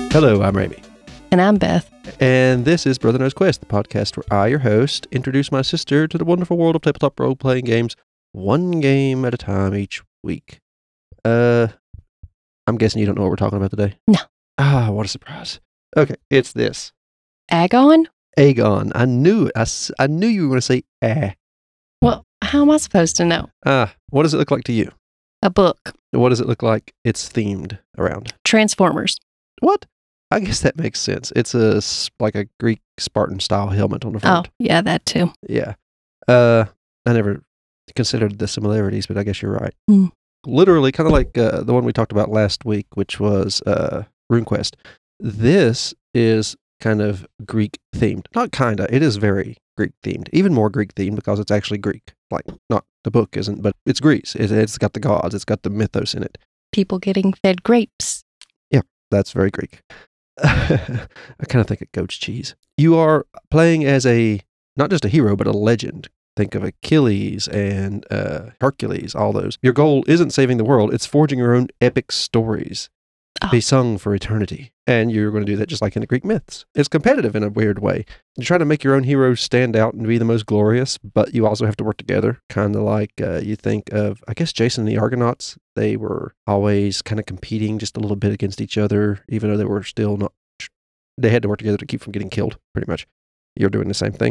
Hello, I'm Rami. And I'm Beth. And this is Brother Knows Quest, the podcast where I, your host, introduce my sister to the wonderful world of tabletop role-playing games, one game at a time each week. I'm guessing you don't know what we're talking about today? No. Ah, what a surprise. Okay, it's this. Agon? Agon. I knew it. I knew you were going to say Well, how am I supposed to know? What does it look like to you? A book. What does it look like it's themed around? Transformers. What? I guess that makes sense. It's like a Greek Spartan-style helmet on the Oh, front. yeah, that too. Yeah. I never considered the similarities, but I guess you're right. Mm. Literally, kind of like the one we talked about last week, which was RuneQuest. This is kind of Greek themed. Not kind of. It is very Greek themed. Even more Greek themed because it's actually Greek. Like, not the book isn't, but it's Greece. It's got the gods. It's got the mythos in it. People getting fed grapes. Yeah, that's very Greek. I kind of think of goat's cheese. You are playing as not just a hero, but a legend. Think of Achilles and Hercules, all those. Your goal isn't saving the world, it's forging your own epic stories to be sung for eternity. And you're going to do that just like in the Greek myths. It's competitive in a weird way. You're trying to make your own heroes stand out and be the most glorious, but you also have to work together. Kind of like you think of, I guess, Jason and the Argonauts. They were always kind of competing just a little bit against each other, even though they were still not. They had to work together to keep from getting killed, pretty much. You're doing the same thing.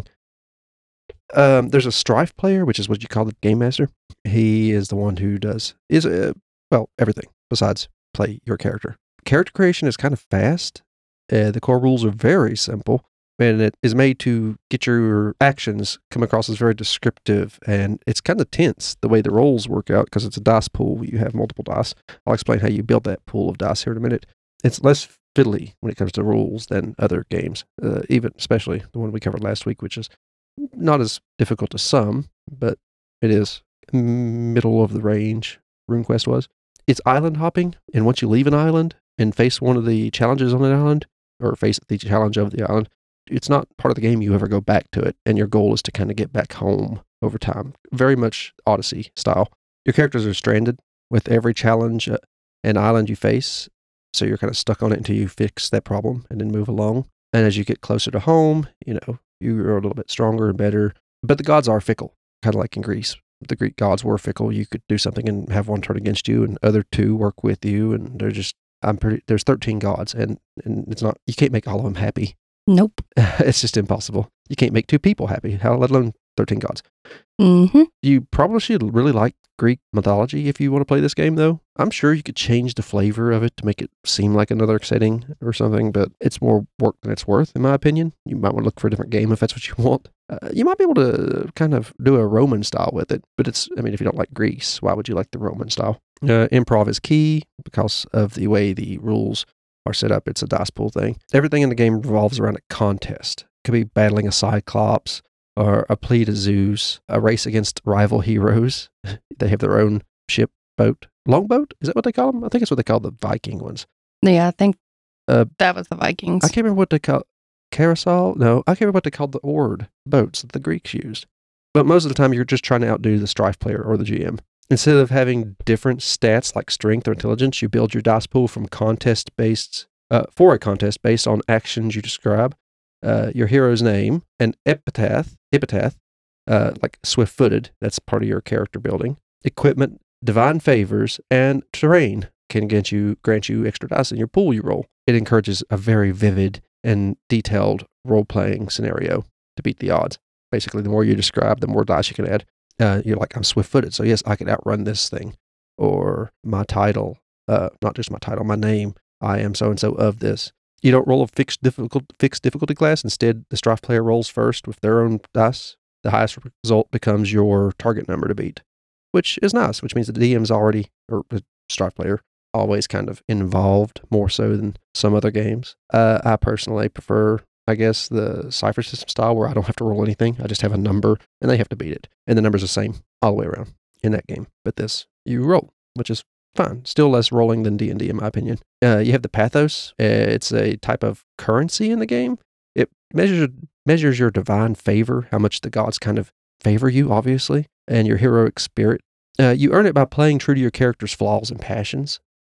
There's a Strife player, which is what you call the game master. He is the one who does everything besides play your character. Character creation is kind of fast. The core rules are very simple, and it is made to get your actions come across as very descriptive, and it's kind of tense the way the rolls work out because it's a dice pool. You have multiple dice. I'll explain how you build that pool of dice here in a minute. It's less fiddly when it comes to rules than other games, especially the one we covered last week, which is not as difficult as some, but it is middle of the range. RuneQuest was. It's island hopping, and once you leave an island and face one of the challenges on an island, or face the challenge of the island, it's not part of the game. You ever go back to it, and your goal is to kind of get back home over time. Very much Odyssey style. Your characters are stranded with every challenge and island you face, so you're kind of stuck on it until you fix that problem and then move along. And as you get closer to home, you're a little bit stronger and better. But the gods are fickle, kind of like in Greece. The Greek gods were fickle. You could do something and have one turn against you, and other two work with you. And there's 13 gods, and it's not, you can't make all of them happy. Nope. It's just impossible. You can't make two people happy, let alone 13 gods. Mm-hmm. You probably should really like Greek mythology if you want to play this game, though. I'm sure you could change the flavor of it to make it seem like another setting or something, but it's more work than it's worth, in my opinion. You might want to look for a different game if that's what you want. You might be able to kind of do a Roman style with it, but if you don't like Greece, why would you like the Roman style? Improv is key because of the way the rules are set up. It's a dice pool thing. Everything in the game revolves around a contest. It could be battling a Cyclops, or a plea to Zeus, a race against rival heroes. They have their own ship, boat. Longboat? Is that what they call them? I think it's what they call the Viking ones. Yeah, I think that was the Vikings. I can't remember what they call carousel. No, I can't remember what they called the oared boats that the Greeks used. But most of the time, you're just trying to outdo the Strife player or the GM. Instead of having different stats like strength or intelligence, you build your dice pool for a contest based on actions you describe. Your hero's name, an epitaph, like swift-footed, that's part of your character building, equipment, divine favors, and terrain can grant you extra dice in your pool you roll. It encourages a very vivid and detailed role-playing scenario to beat the odds. Basically, the more you describe, the more dice you can add. You're like, I'm swift-footed, so yes, I could outrun this thing. Or my title, not just my title, my name, I am so-and-so of this. You don't roll a fixed difficulty class. Instead, the Strife player rolls first with their own dice. The highest result becomes your target number to beat, which is nice, which means the DM's already, or the Strife player, always kind of involved more so than some other games. I personally prefer, I guess, the Cypher system style where I don't have to roll anything. I just have a number, and they have to beat it. And the number's the same all the way around in that game. But this, you roll, which is fine. Still less rolling than D&D, in my opinion. You have the Pathos. It's a type of currency in the game. It measures your divine favor, how much the gods kind of favor you, obviously, and your heroic spirit. You earn it by playing true to your character's flaws and passions.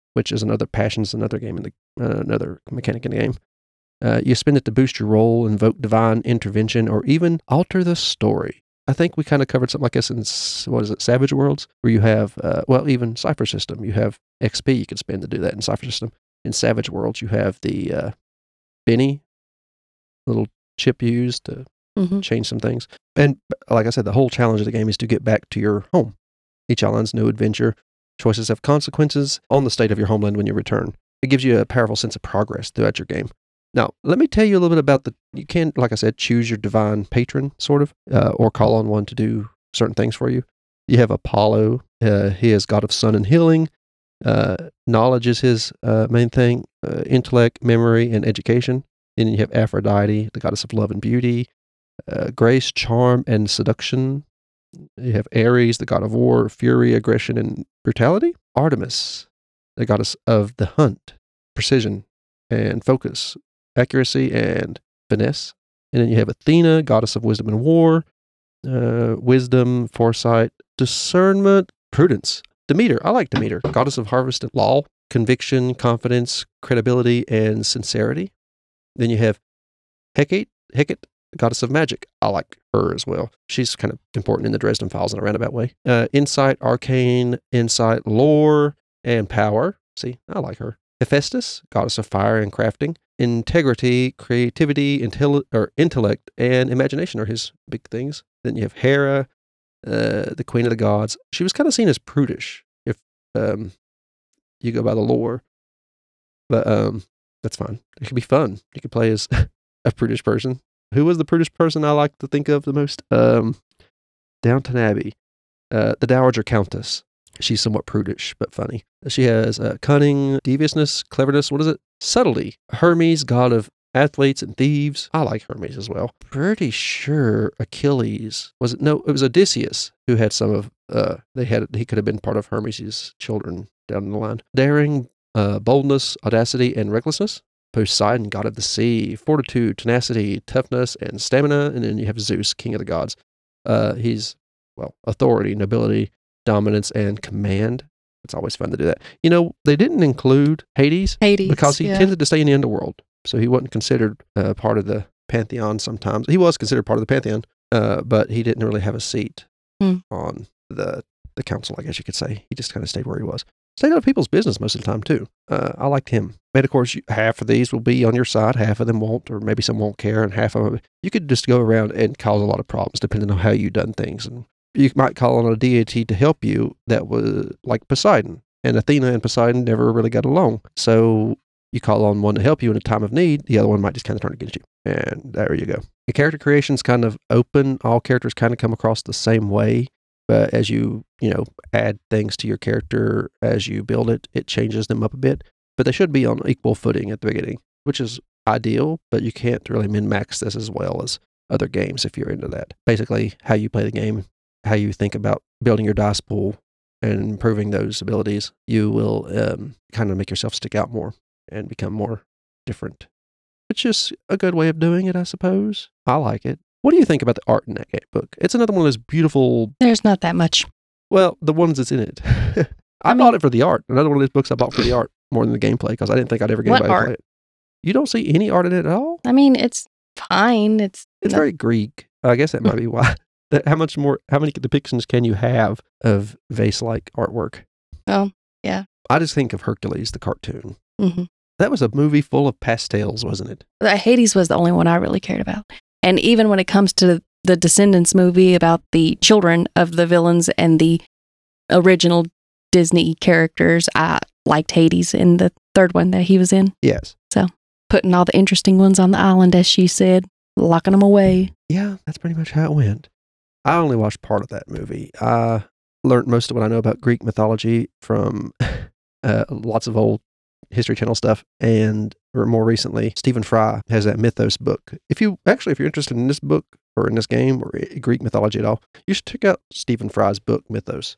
which is another passion's another game in the another mechanic in the game. You spend it to boost your roll, invoke divine intervention, or even alter the story. I think we kind of covered something like this in, Savage Worlds, where you have, even Cypher System. You have XP you can spend to do that in Cypher System. In Savage Worlds, you have the Benny, little chip used to change some things. And like I said, the whole challenge of the game is to get back to your home. Each island's new adventure. Choices have consequences on the state of your homeland when you return. It gives you a powerful sense of progress throughout your game. Now, let me tell you a little bit about you can, like I said, choose your divine patron, sort of, or call on one to do certain things for you. You have Apollo. He is god of sun and healing. Knowledge is his main thing. Intellect, memory, and education. Then you have Aphrodite, the goddess of love and beauty. Grace, charm, and seduction. You have Ares, the god of war, fury, aggression, and brutality. Artemis, the goddess of the hunt, precision, and focus, accuracy, and finesse. And then you have Athena, goddess of wisdom and war, wisdom, foresight, discernment, prudence. Demeter, I like Demeter, goddess of harvest and law, conviction, confidence, credibility, and sincerity. Then you have Hecate, goddess of magic. I like her as well. She's kind of important in the Dresden Files in a roundabout way. Insight, arcane, insight, lore, and power. See, I like her. Hephaestus, goddess of fire and crafting. Integrity, creativity, intellect, and imagination are his big things. Then you have Hera, the queen of the gods. She was kind of seen as prudish, if you go by the lore. But that's fine. It could be fun. You could play as a prudish person. Who was the prudish person I like to think of the most? Downton Abbey. The Dowager Countess. She's somewhat prudish, but funny. She has cunning, deviousness, cleverness, subtlety. Hermes, god of athletes and thieves. I like Hermes as well. Pretty sure Achilles, it was Odysseus who had some of, he could have been part of Hermes' children down the line. Daring, boldness, audacity, and recklessness. Poseidon, god of the sea, fortitude, tenacity, toughness, and stamina. And then you have Zeus, king of the gods. He's, authority, nobility, dominance, and command. It's always fun to do that. They didn't include Hades because he tended to stay in the underworld. So he wasn't considered part of the pantheon sometimes. He was considered part of the pantheon, but he didn't really have a seat on the council, I guess you could say. He just kind of stayed where he was. Stayed out of people's business most of the time, too. I liked him. And of course, half of these will be on your side, half of them won't, or maybe some won't care, and half of them, you could just go around and cause a lot of problems depending on how you've done things. And you might call on a deity to help you that was like Poseidon. And Athena and Poseidon never really got along. So you call on one to help you in a time of need, the other one might just kind of turn against you. And there you go. The character creation's kind of open. All characters kind of come across the same way. But as you add things to your character, as you build it, it changes them up a bit. But they should be on equal footing at the beginning, which is ideal, but you can't really min-max this as well as other games if you're into that. Basically, how you play the game, how you think about building your dice pool and improving those abilities, you will kind of make yourself stick out more and become more different. It's just a good way of doing it, I suppose. I like it. What do you think about the art in that book? It's another one of those beautiful... There's not that much. Well, the ones that's in it. I bought it for the art. Another one of those books I bought for the art more than the gameplay because I didn't think I'd ever get anybody to play it. You don't see any art in it at all? I mean, it's fine. It's very Greek. I guess that might be why. How many depictions can you have of vase-like artwork? Oh, yeah. I just think of Hercules, the cartoon. Mm-hmm. That was a movie full of pastels, wasn't it? Hades was the only one I really cared about. And even when it comes to the Descendants movie about the children of the villains and the original Disney characters, I liked Hades in the third one that he was in. Yes. So putting all the interesting ones on the island, as she said, locking them away. Yeah, that's pretty much how it went. I only watched part of that movie. I learned most of what I know about Greek mythology from lots of old History Channel stuff, and more recently, Stephen Fry has that Mythos book. If you're interested in this book or in this game or Greek mythology at all, you should check out Stephen Fry's book Mythos.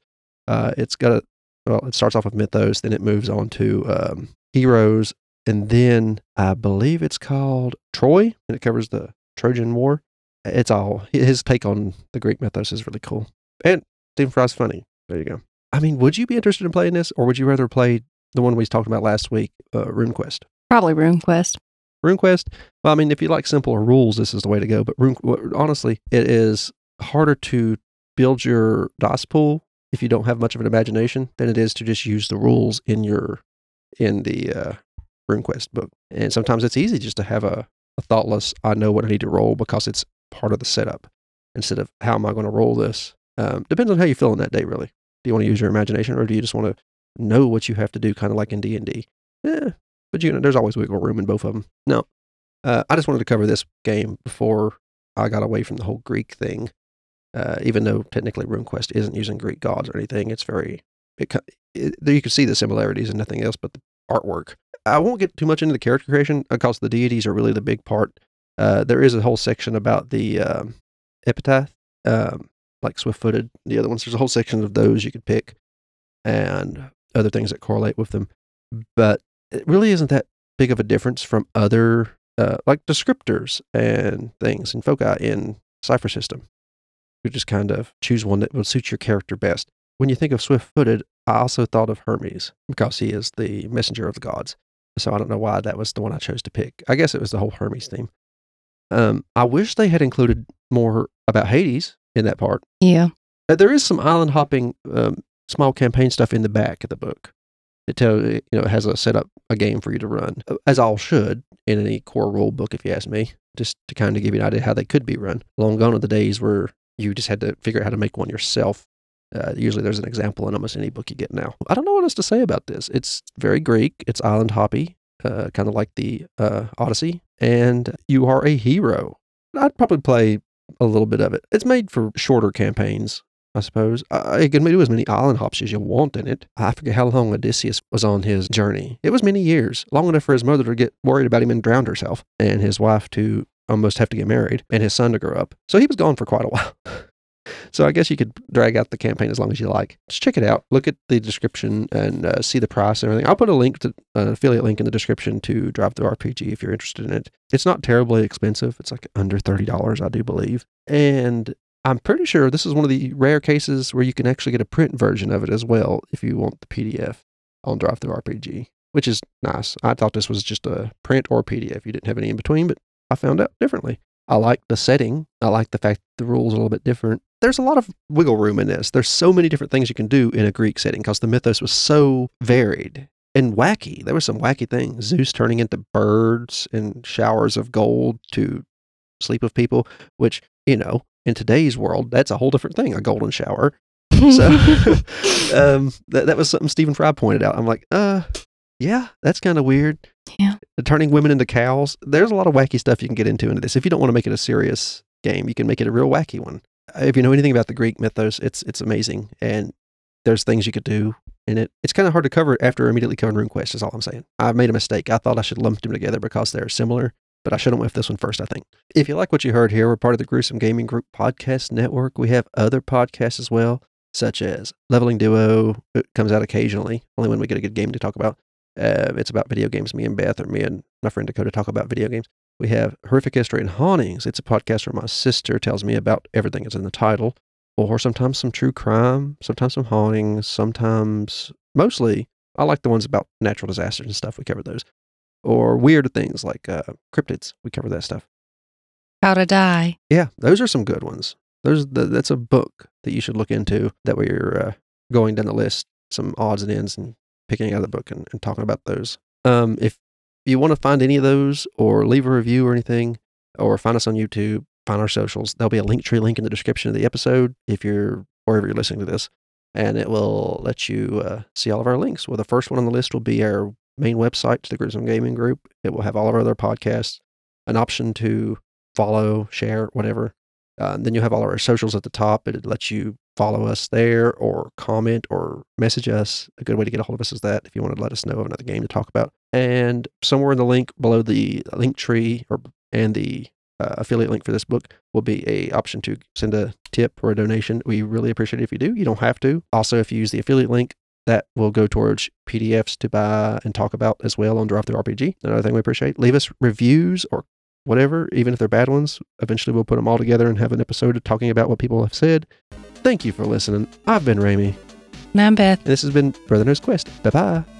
It starts off with Mythos, then it moves on to heroes, and then I believe it's called Troy, and it covers the Trojan War. It's all his take on the Greek mythos is really cool, and Stephen Fry's funny. There you go. I mean, would you be interested in playing this, or would you rather play the one we talked about last week, RuneQuest. Probably RuneQuest. RuneQuest, well, I mean, if you like simpler rules, this is the way to go. But honestly, it is harder to build your dice pool if you don't have much of an imagination than it is to just use the rules in the RuneQuest book. And sometimes it's easy just to have a thoughtless, I know what I need to roll because it's part of the setup instead of how am I going to roll this. Depends on how you feel on that day, really. Do you want to use your imagination or do you just want to know what you have to do, kind of like in D&D? Yeah, but there's always wiggle room in both of them. No, I just wanted to cover this game before I got away from the whole Greek thing. Even though technically RuneQuest isn't using Greek gods or anything, it's you can see the similarities and nothing else but the artwork. I won't get too much into the character creation because the deities are really the big part. There is a whole section about the epitaph, like Swift-Footed, the other ones. There's a whole section of those you could pick and other things that correlate with them. But it really isn't that big of a difference from other like descriptors and things and foci in Cypher System. You just kind of choose one that will suit your character best. When you think of Swift-Footed, I also thought of Hermes because he is the messenger of the gods. So I don't know why that was the one I chose to pick. I guess it was the whole Hermes theme. I wish they had included more about Hades in that part. Yeah. There is some island hopping, small campaign stuff in the back of the book. It has a game for you to run, as all should in any core rule book, if you ask me, just to kind of give you an idea how they could be run. Long gone are the days where you just had to figure out how to make one yourself. Usually there's an example in almost any book you get now. I don't know what else to say about this. It's very Greek. It's island hoppy, kind of like the Odyssey. And you are a hero. I'd probably play a little bit of it. It's made for shorter campaigns, I suppose. It can do as many island hops as you want in it. I forget how long Odysseus was on his journey. It was many years, long enough for his mother to get worried about him and drowned herself, and his wife to almost have to get married, and his son to grow up. So he was gone for quite a while. So I guess you could drag out the campaign as long as you like. Just check it out. Look at the description and see the price and everything. I'll put a link to an affiliate link in the description to Drive Through RPG if you're interested in it. It's not terribly expensive. It's like under $30, I do believe. And I'm pretty sure this is one of the rare cases where you can actually get a print version of it as well if you want the PDF on Drive Through RPG, which is nice. I thought this was just a print or PDF. You didn't have any in between, but I found out differently. I like the setting. I like the fact that the rules are a little bit different. There's a lot of wiggle room in this. There's so many different things you can do in a Greek setting because the mythos was so varied and wacky. There were some wacky things. Zeus turning into birds and showers of gold to sleep with people, which, in today's world, that's a whole different thing, a golden shower. So that was something Stephen Fry pointed out. I'm like, yeah, that's kind of weird. Yeah. Turning women into cows. There's a lot of wacky stuff you can get into this. If you don't want to make it a serious game, you can make it a real wacky one. If you know anything about the Greek mythos, it's amazing. And there's things you could do in it. It's kind of hard to cover after immediately covering RuneQuest is all I'm saying. I made a mistake. I thought I should lump them together because they're similar, but I should have went with this one first, I think. If you like what you heard here, we're part of the Gruesome Gaming Group podcast network. We have other podcasts as well, such as Leveling Duo. It comes out occasionally, only when we get a good game to talk about. It's about video games. Me and Beth, or me and my friend Dakota, talk about video games. We have Horrific History and Hauntings. It's a podcast where my sister tells me about everything that's in the title, or sometimes some true crime, sometimes some hauntings, sometimes, mostly, I like the ones about natural disasters and stuff. We cover those. Or weird things like cryptids. We cover that stuff. How to Die. Yeah, those are some good ones. That's a book that you should look into. That way you're going down the list, some odds and ends, and picking out of the book and talking about those. If you want to find any of those or leave a review or anything, or find us on YouTube, find our socials, there'll be a Linktree link in the description of the episode if you're wherever you're listening to this, and it will let you see all of our links. Well, the first one on the list will be our main website to the Gruesome Gaming Group. It will have all of our other podcasts, an option to follow, share, whatever. Then you'll have all of our socials at the top. It lets you follow us there or comment or message us. A good way to get a hold of us is that if you want to let us know of another game to talk about. And somewhere in the link below the link tree and the affiliate link for this book will be a option to send a tip or a donation. We really appreciate it if you do. You don't have to. Also, if you use the affiliate link, that will go towards PDFs to buy and talk about as well on Drive Through RPG. Another thing we appreciate. Leave us reviews or whatever, even if they're bad ones. Eventually we'll put them all together and have an episode talking about what people have said. Thank you for listening. I've been Ramey. And I'm Beth. And this has been Brother Knows Quest. Bye-bye.